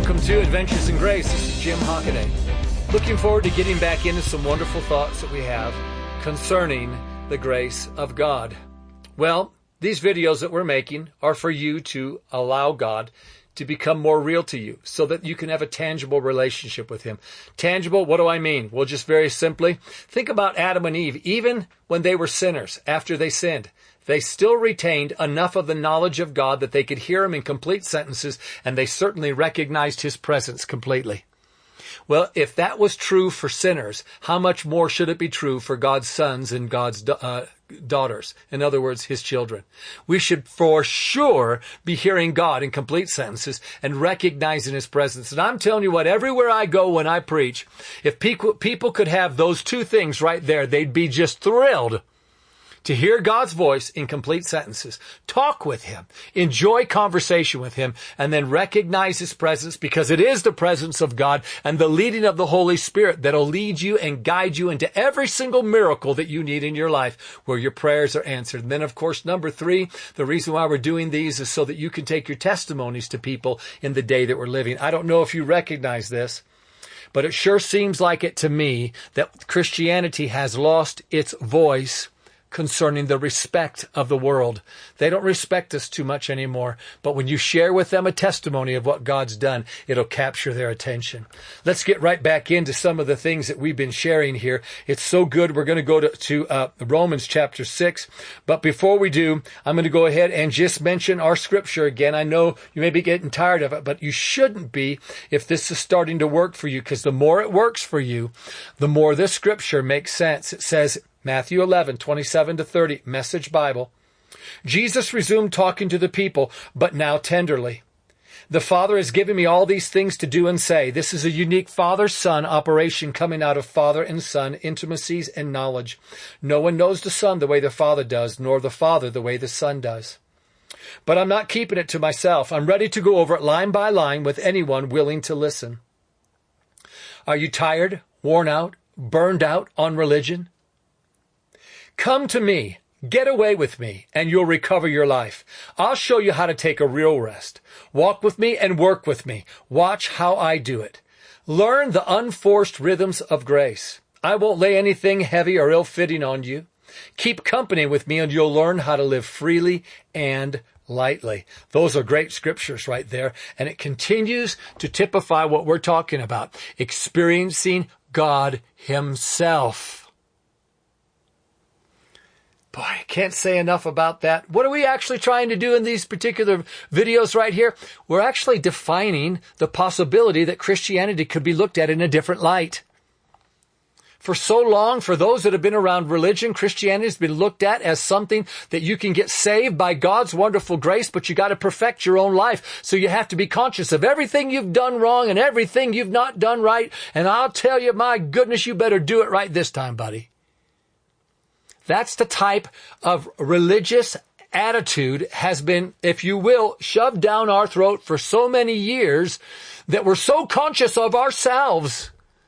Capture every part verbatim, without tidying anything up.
Welcome to Adventures in Grace. This is Jim Hockaday. Looking forward to getting back into some wonderful thoughts that we have concerning the grace of God. Well, these videos that we're making are for you to allow God to become more real to you so that you can have a tangible relationship with Him. Tangible, what do I mean? Well, just very simply, think about Adam and Eve. Even when they were sinners, after they sinned, they still retained enough of the knowledge of God that they could hear Him in complete sentences, and they certainly recognized His presence completely. Well, if that was true for sinners, how much more should it be true for God's sons and God's uh, daughters? In other words, His children. We should for sure be hearing God in complete sentences and recognizing His presence. And I'm telling you what, everywhere I go when I preach, if people, people could have those two things right there, they'd be just thrilled to hear God's voice in complete sentences, talk with Him, enjoy conversation with Him, and then recognize His presence, because it is the presence of God and the leading of the Holy Spirit that'll lead you and guide you into every single miracle that you need in your life where your prayers are answered. And then, of course, number three, the reason why we're doing these is so that you can take your testimonies to people in the day that we're living. I don't know if you recognize this, but it sure seems like it to me that Christianity has lost its voice concerning the respect of the world. They don't respect us too much anymore. But when you share with them a testimony of what God's done, it'll capture their attention. Let's get right back into some of the things that we've been sharing here. It's so good. We're going to go to, to uh, Romans chapter six. But before we do, I'm going to go ahead and just mention our scripture again. I know you may be getting tired of it, but you shouldn't be if this is starting to work for you, because the more it works for you, the more this scripture makes sense. It says, Matthew eleven, twenty-seven to thirty, Message Bible. Jesus resumed talking to the people, but now tenderly. The Father has given me all these things to do and say. This is a unique father-son operation coming out of father and son intimacies and knowledge. No one knows the Son the way the Father does, nor the Father the way the Son does. But I'm not keeping it to myself. I'm ready to go over it line by line with anyone willing to listen. Are you tired, worn out, burned out on religion? Come to me, get away with me, and you'll recover your life. I'll show you how to take a real rest. Walk with me and work with me. Watch how I do it. Learn the unforced rhythms of grace. I won't lay anything heavy or ill-fitting on you. Keep company with me and you'll learn how to live freely and lightly. Those are great scriptures right there. And it continues to typify what we're talking about, experiencing God Himself. Boy, I can't say enough about that. What are we actually trying to do in these particular videos right here? We're actually defining the possibility that Christianity could be looked at in a different light. For so long, for those that have been around religion, Christianity has been looked at as something that you can get saved by God's wonderful grace, but you got to perfect your own life. So you have to be conscious of everything you've done wrong and everything you've not done right. And I'll tell you, my goodness, you better do it right this time, buddy. That's the type of religious attitude has been, if you will, shoved down our throat for so many years that we're so conscious of ourselves.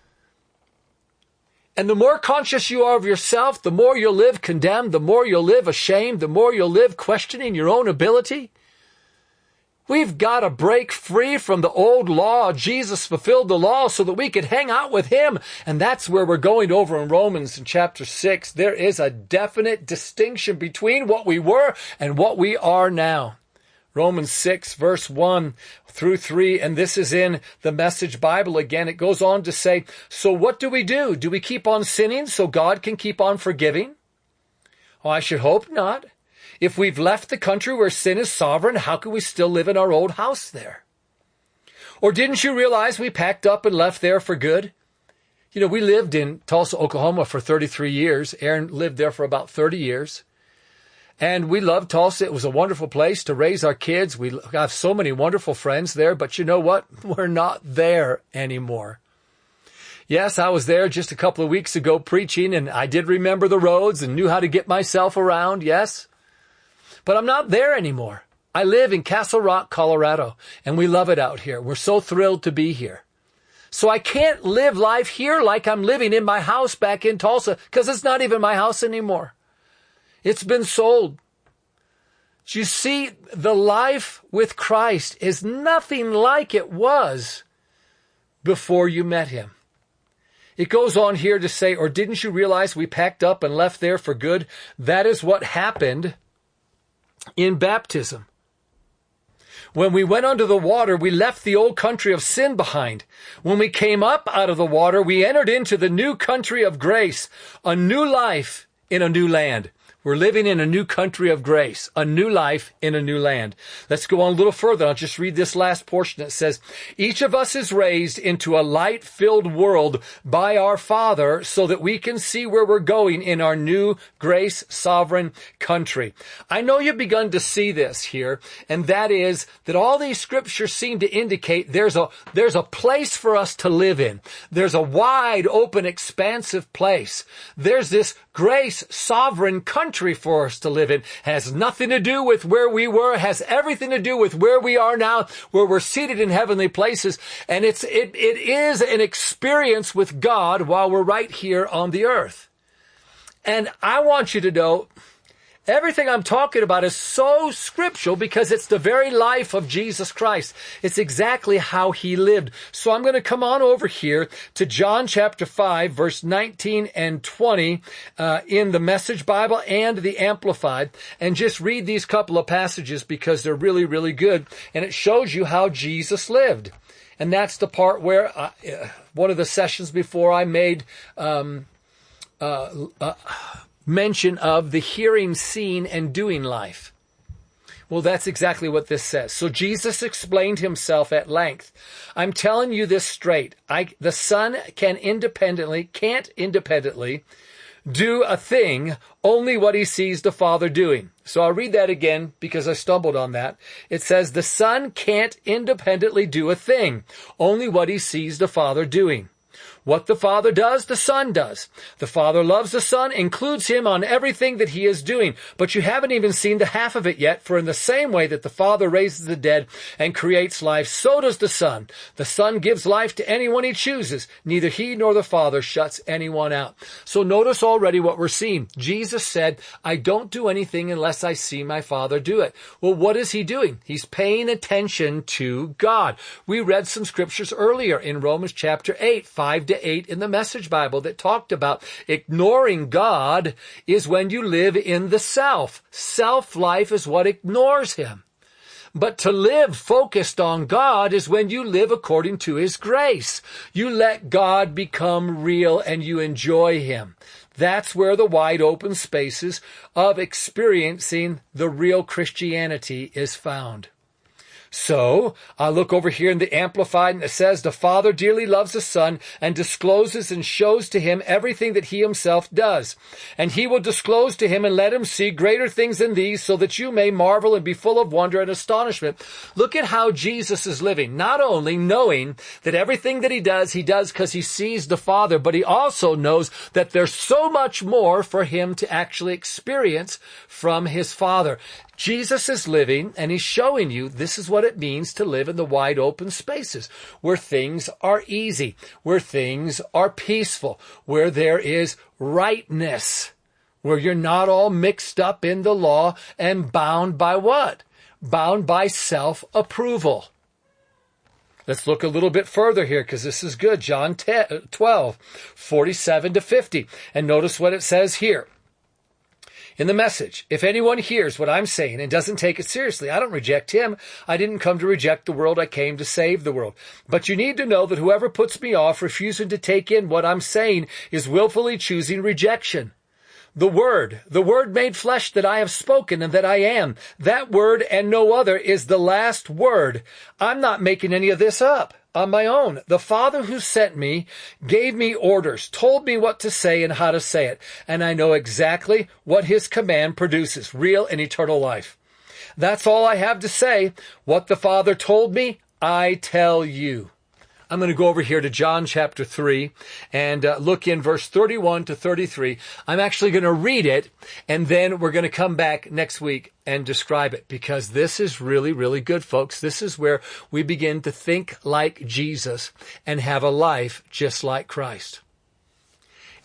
And the more conscious you are of yourself, the more you'll live condemned, the more you'll live ashamed, the more you'll live questioning your own ability. We've got to break free from the old law. Jesus fulfilled the law so that we could hang out with Him. And that's where we're going over in Romans in chapter six. There is a definite distinction between what we were and what we are now. Romans six, verse one through three, and this is in the Message Bible again. It goes on to say, so what do we do? Do we keep on sinning so God can keep on forgiving? Oh, I should hope not. If we've left the country where sin is sovereign, how can we still live in our old house there? Or didn't you realize we packed up and left there for good? You know, we lived in Tulsa, Oklahoma for thirty-three years. Aaron lived there for about thirty years. And we loved Tulsa. It was a wonderful place to raise our kids. We have so many wonderful friends there. But you know what? We're not there anymore. Yes, I was there just a couple of weeks ago preaching, and I did remember the roads and knew how to get myself around, yes. But I'm not there anymore. I live in Castle Rock, Colorado, and we love it out here. We're so thrilled to be here. So I can't live life here like I'm living in my house back in Tulsa, because it's not even my house anymore. It's been sold. You see, the life with Christ is nothing like it was before you met him. It goes on here to say, or didn't you realize we packed up and left there for good? That is what happened in baptism. When we went under the water, we left the old country of sin behind. When we came up out of the water, we entered into the new country of grace, a new life in a new land. We're living in a new country of grace, a new life in a new land. Let's go on a little further. I'll just read this last portion. It says, each of us is raised into a light-filled world by our Father so that we can see where we're going in our new grace sovereign country. I know you've begun to see this here, and that is that all these scriptures seem to indicate there's a, there's a place for us to live in. There's a wide open, expansive place. There's this grace sovereign country for us to live in. Has nothing to do with where we were, has everything to do with where we are now, where we're seated in heavenly places. And it's, it, it is an experience with God while we're right here on the earth. And I want you to know, everything I'm talking about is so scriptural because it's the very life of Jesus Christ. It's exactly how he lived. So I'm going to come on over here to John chapter five, verse nineteen and twenty uh, in the Message Bible and the Amplified, and just read these couple of passages because they're really, really good. And it shows you how Jesus lived. And that's the part where I, uh, one of the sessions before I made um, uh, uh mention of the hearing, seeing, and doing life. Well, that's exactly what this says. So Jesus explained himself at length. I'm telling you this straight. I, the Son can independently, can't independently do a thing, only what he sees the Father doing. So I'll read that again because I stumbled on that. It says the Son can't independently do a thing, only what he sees the Father doing. What the Father does, the Son does. The Father loves the Son, includes him on everything that he is doing. But you haven't even seen the half of it yet, for in the same way that the Father raises the dead and creates life, so does the Son. The Son gives life to anyone he chooses. Neither he nor the Father shuts anyone out. So notice already what we're seeing. Jesus said, I don't do anything unless I see my Father do it. Well, what is he doing? He's paying attention to God. We read some scriptures earlier in Romans chapter eight, five to eight in the Message Bible that talked about ignoring God is when you live in the self. Self-life is what ignores him. But to live focused on God is when you live according to his grace. You let God become real and you enjoy him. That's where the wide open spaces of experiencing the real Christianity is found. So, I look over here in the Amplified and it says, the Father dearly loves the Son and discloses and shows to him everything that he himself does. And he will disclose to him and let him see greater things than these so that you may marvel and be full of wonder and astonishment. Look at how Jesus is living, not only knowing that everything that he does, he does because he sees the Father, but he also knows that there's so much more for him to actually experience from his Father. Jesus is living and he's showing you this is what it means to live in the wide open spaces where things are easy, where things are peaceful, where there is rightness, where you're not all mixed up in the law and bound by what? Bound by self-approval. Let's look a little bit further here because this is good. John twelve, forty-seven to fifty. And notice what it says here. In the Message, if anyone hears what I'm saying and doesn't take it seriously, I don't reject him. I didn't come to reject the world. I came to save the world. But you need to know that whoever puts me off, refusing to take in what I'm saying, is willfully choosing rejection. The Word, the Word made flesh that I have spoken and that I am, that Word and no other is the last word. I'm not making any of this up on my own. The Father who sent me gave me orders, told me what to say and how to say it. And I know exactly what his command produces, real and eternal life. That's all I have to say. What the Father told me, I tell you. I'm going to go over here to John chapter three and uh, look in verse thirty-one to thirty-three. I'm actually going to read it, and then we're going to come back next week and describe it, because this is really, really good, folks. This is where we begin to think like Jesus and have a life just like Christ.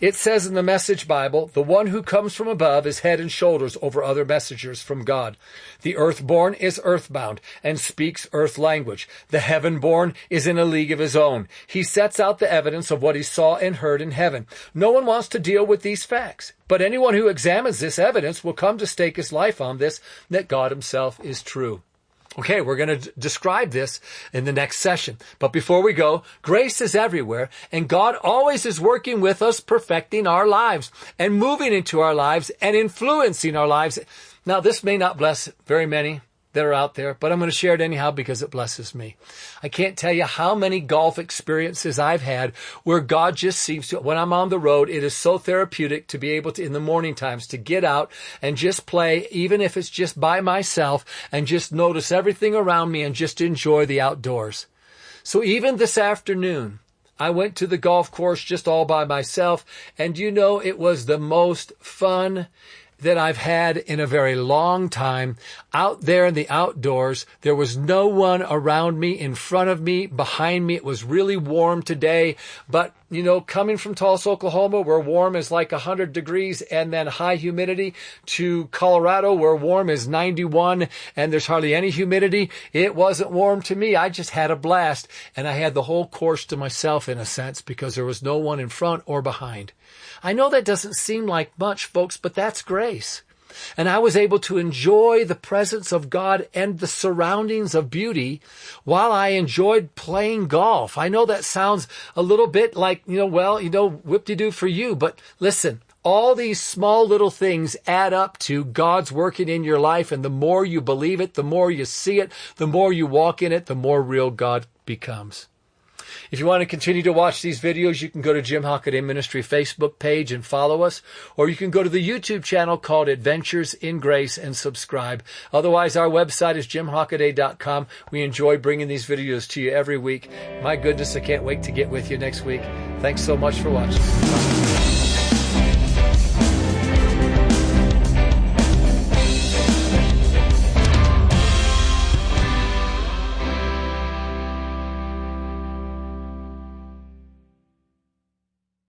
It says in the Message Bible, the one who comes from above is head and shoulders over other messengers from God. The earthborn is earthbound and speaks earth language. The heavenborn is in a league of his own. He sets out the evidence of what he saw and heard in heaven. No one wants to deal with these facts, but anyone who examines this evidence will come to stake his life on this, that God himself is true. Okay, we're going to d- describe this in the next session. But before we go, grace is everywhere, and God always is working with us, perfecting our lives and moving into our lives and influencing our lives. Now, this may not bless very many that are out there, but I'm going to share it anyhow because it blesses me. I can't tell you how many golf experiences I've had where God just seems to, when I'm on the road, it is so therapeutic to be able to, in the morning times, to get out and just play, even if it's just by myself, and just notice everything around me and just enjoy the outdoors. So even this afternoon, I went to the golf course just all by myself, and you know, it was the most fun that I've had in a very long time. Out there in the outdoors, there was no one around me, in front of me, behind me. It was really warm today, but you know, coming from Tulsa, Oklahoma, where warm is like one hundred degrees and then high humidity, to Colorado, where warm is ninety-one and there's hardly any humidity, it wasn't warm to me. I just had a blast, and I had the whole course to myself in a sense because there was no one in front or behind. I know that doesn't seem like much, folks, but that's grace. And I was able to enjoy the presence of God and the surroundings of beauty while I enjoyed playing golf. I know that sounds a little bit like, you know, well, you know, whip-de-doo for you. But listen, all these small little things add up to God's working in your life. And the more you believe it, the more you see it, the more you walk in it, the more real God becomes. If you want to continue to watch these videos, you can go to Jim Hockaday Ministry Facebook page and follow us, or you can go to the YouTube channel called Adventures in Grace and subscribe. Otherwise, our website is jim hockaday dot com. We enjoy bringing these videos to you every week. My goodness, I can't wait to get with you next week. Thanks so much for watching. Bye.